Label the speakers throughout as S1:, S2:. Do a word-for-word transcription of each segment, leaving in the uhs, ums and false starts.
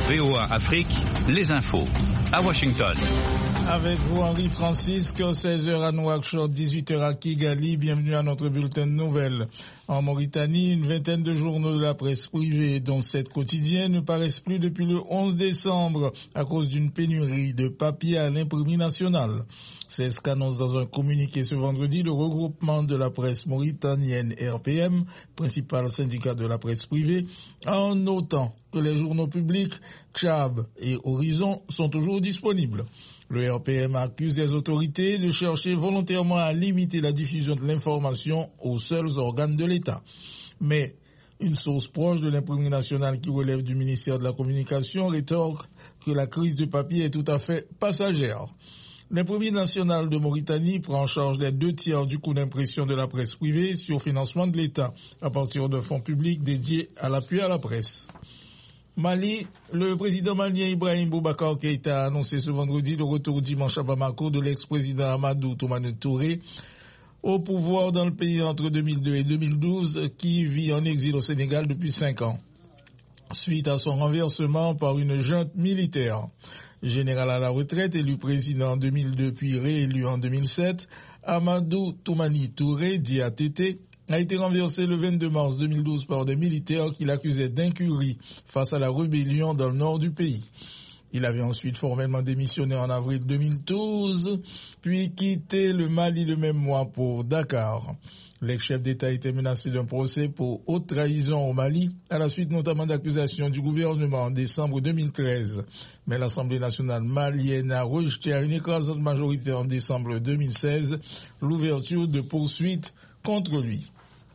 S1: V O A Afrique, les infos. À Washington.
S2: Avec vous, Henri Francisque, seize heures à Nouakchott, dix-huit heures à Kigali. Bienvenue à notre bulletin de nouvelles. En Mauritanie, une vingtaine de journaux de la presse privée, dont sept quotidiens, ne paraissent plus depuis le onze décembre à cause d'une pénurie de papier à l'imprimerie nationale. C'est ce qu'annonce dans un communiqué ce vendredi le regroupement de la presse mauritanienne R P M, principal syndicat de la presse privée, en notant que les journaux publics Tchab et Horizon sont toujours disponibles. Le R P M accuse les autorités de chercher volontairement à limiter la diffusion de l'information aux seuls organes de l'État. Mais une source proche de l'imprimerie nationale qui relève du ministère de la Communication rétorque que la crise de papier est tout à fait passagère. L'imprimerie nationale de Mauritanie prend en charge les deux tiers du coût d'impression de la presse privée sur financement de l'État à partir de fonds publics dédiés à l'appui à la presse. Mali, le président malien Ibrahim Boubacar Keïta a annoncé ce vendredi le retour dimanche à Bamako de l'ex-président Amadou Toumani Touré au pouvoir dans le pays entre deux mille deux et deux mille douze, qui vit en exil au Sénégal depuis cinq ans, suite à son renversement par une junte militaire. Général à la retraite, élu président en deux mille deux puis réélu en deux mille sept, Amadou Toumani Touré, dit A T T, a été renversé le vingt-deux mars deux mille douze par des militaires qui l'accusaient d'incurie face à la rébellion dans le nord du pays. Il avait ensuite formellement démissionné en avril deux mille douze, puis quitté le Mali le même mois pour Dakar. L'ex-chef d'État était menacé d'un procès pour haute trahison au Mali, à la suite notamment d'accusations du gouvernement en décembre deux mille treize. Mais l'Assemblée nationale malienne a rejeté à une écrasante majorité en décembre deux mille seize l'ouverture de poursuites contre lui.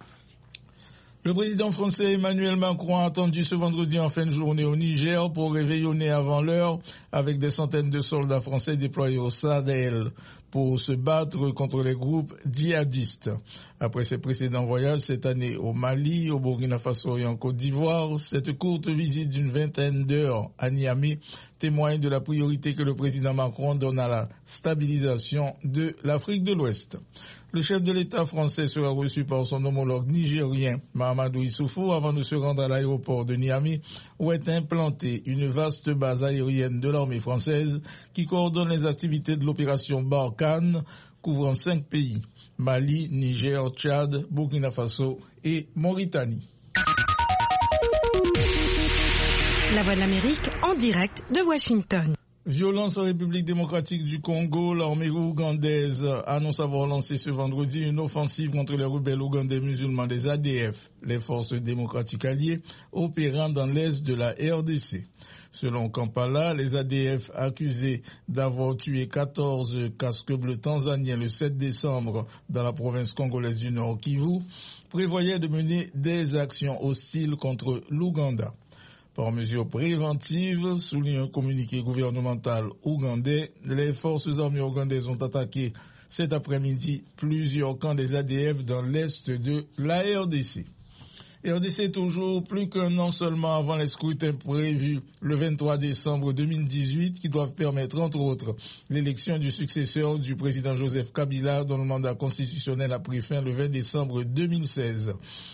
S2: Le président français Emmanuel Macron a attendu ce vendredi en fin de journée au Niger pour réveillonner avant l'heure avec des centaines de soldats français déployés au Sahel pour se battre contre les groupes djihadistes. Après ses précédents voyages cette année au Mali, au Burkina Faso et en Côte d'Ivoire, cette courte visite d'une vingtaine d'heures à Niamey témoigne de la priorité que le président Macron donne à la stabilisation de l'Afrique de l'Ouest. Le chef de l'État français sera reçu par son homologue nigérien, Mahamadou Issoufou, avant de se rendre à l'aéroport de Niamey, où est implantée une vaste base aérienne de l'armée française qui coordonne les activités de l'opération Barkhane, couvrant cinq pays, Mali, Niger, Tchad, Burkina Faso et Mauritanie.
S3: La Voix de l'Amérique en direct de Washington.
S2: Violence en République démocratique du Congo, l'armée ougandaise annonce avoir lancé ce vendredi une offensive contre les rebelles ougandais musulmans des A D F, les forces démocratiques alliées opérant dans l'est de la R D C. Selon Kampala, les A D F accusés d'avoir tué quatorze casques bleus tanzaniens le sept décembre dans la province congolaise du Nord Kivu prévoyaient de mener des actions hostiles contre l'Ouganda. Par mesure préventive, souligne un communiqué gouvernemental ougandais, les forces armées ougandaises ont attaqué cet après-midi plusieurs camps des A D F dans l'est de la R D C. R D C toujours plus qu'un an seulement avant les scrutins prévus le vingt-trois décembre deux mille dix-huit qui doivent permettre entre autres l'élection du successeur du président Joseph Kabila dont le mandat constitutionnel a pris fin le vingt décembre deux mille seize.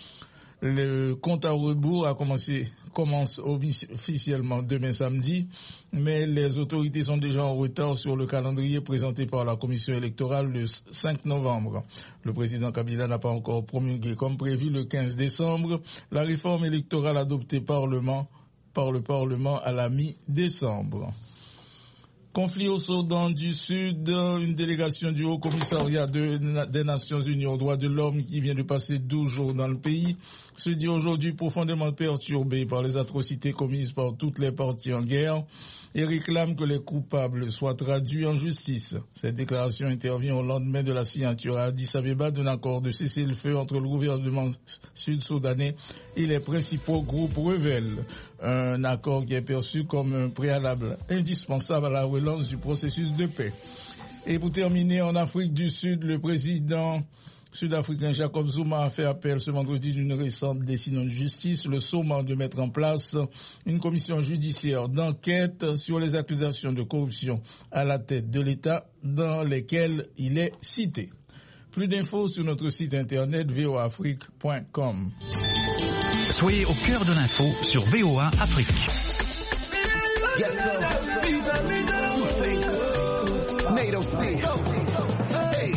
S2: Le compte à rebours a commencé, commence officiellement demain samedi, mais les autorités sont déjà en retard sur le calendrier présenté par la commission électorale le cinq novembre. Le président Kabila n'a pas encore promulgué comme prévu le quinze décembre la réforme électorale adoptée parlement, par le Parlement à la mi-décembre. Conflit au Soudan du Sud, une délégation du Haut Commissariat de, des Nations Unies aux droits de l'homme qui vient de passer douze jours dans le pays se dit aujourd'hui profondément perturbée par les atrocités commises par toutes les parties en guerre et réclame que les coupables soient traduits en justice. Cette déclaration intervient au lendemain de la signature à Addis Abeba d'un accord de cessez-le-feu entre le gouvernement sud-soudanais et les principaux groupes rebelles. Un accord qui est perçu comme un préalable indispensable à la relance du processus de paix. Et pour terminer, en Afrique du Sud, le président sud-africain Jacob Zuma a fait appel ce vendredi d'une récente décision de justice, le sommant de mettre en place une commission judiciaire d'enquête sur les accusations de corruption à la tête de l'État dans lesquelles il est cité. Plus d'infos sur notre site internet v o a afrique point com.
S1: Soyez au cœur de l'info sur V O A Afrique.
S4: Yes, sir. Two-Face. NATO C. Hey.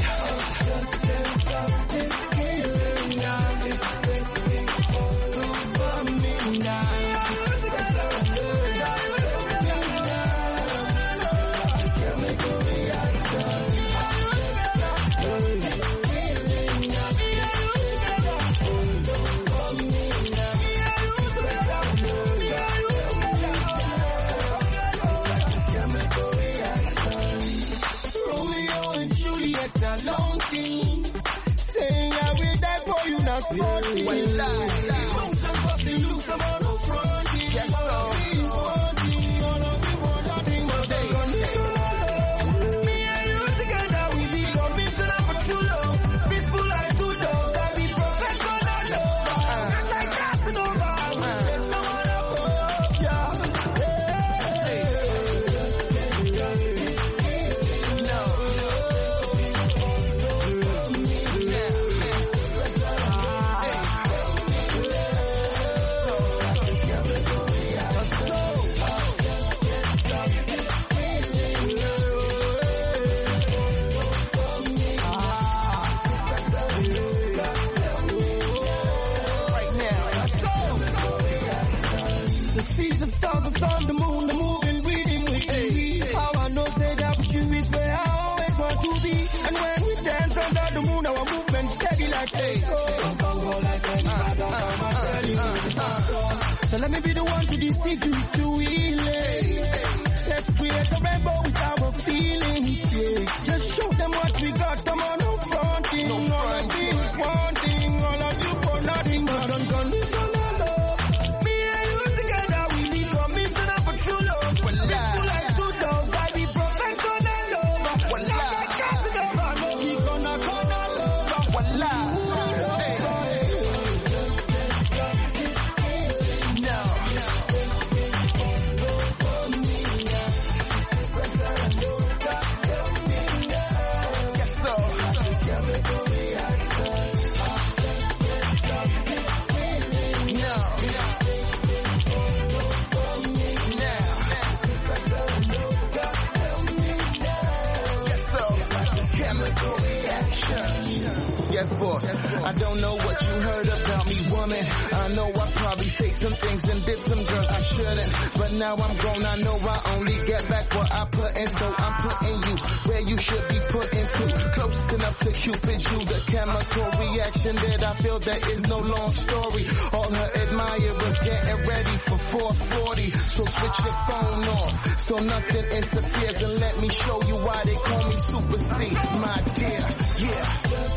S5: Saying I will die for you, not for you.
S4: Well, lie. Yes, sir.
S5: Me and you together, we become mission of a true love. Peaceful like two dogs, that be professional love. Just like Casanova, there's no one above, yeah. On the moon, the moving, breathing with me. How I know say that with you is where I always want to be. And when we dance under the moon, our movement steady like hey. Don't go like any other, I'm telling you. So let me be the one to deceive you to healing. Let's create a rainbow with our feelings. Yeah. Just show them what we got. Come on, no fronting. No all of things wanting. All of you for nothing but unconditional love. Me and you together, we become mission of a true love. Well, people like two dogs, I be professional love. Well, like I can't never know we gonna gonna love. Well, hey, no. Yes, sir.
S4: Yes, boss. I don't know what you heard about me, woman. I know I probably say some things and did some girls I shouldn't. But now I'm grown, I know I only get back what I put in. So I'm putting you where you should be put into. Close enough to Cupid, you the chemical reaction that I feel there is no long story. All her admirers getting ready for four forty. So switch your phone off so nothing interferes. And let me show you why they call me Super C, my dear. Yeah.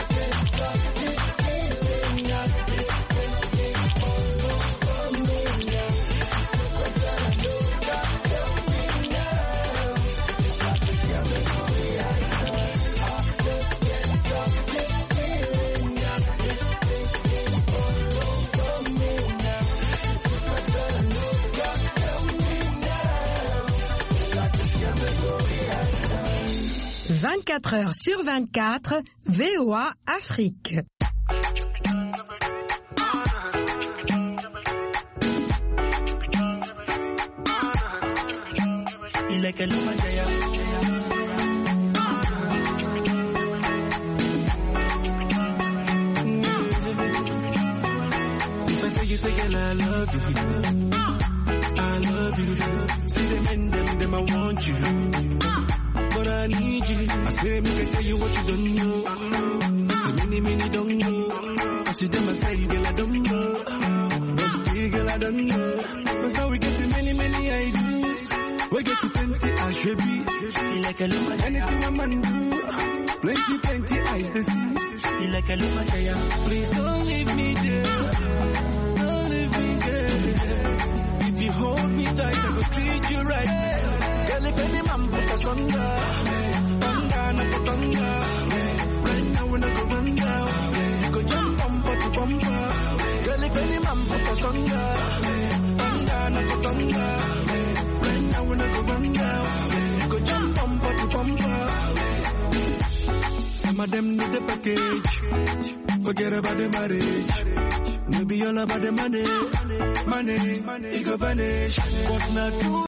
S3: vingt-quatre heures sur vingt-quatre, V O A Afrique.
S5: Like a lumajaya. If I tell you, say, girl, I love you. I love you. See them and them, them, I want you. But I need you. I say, me can tell you what you don't know. I say, many, many don't know. I see them, I say, girl, I don't know. But still, girl, I don't know. That's how we get to many, many ideas. We get to plenty, I should be. Like a lumajaya. Anything a man do. Plenty, plenty, eyes to see. Like a lumajaya. Please don't leave me there. Don't leave me there. If you hold me tight, I will treat you right. Girl, if any man put us under, under, not put under. Right now we're not going down. Go jump bumper to bumper. Girl, if any man put us under, under, not put under. Right now we're not going down. Go jump bumper to bumper. Some of them need the package. Forget about the marriage. Maybe all about the money. Money, it go vanish. But not true.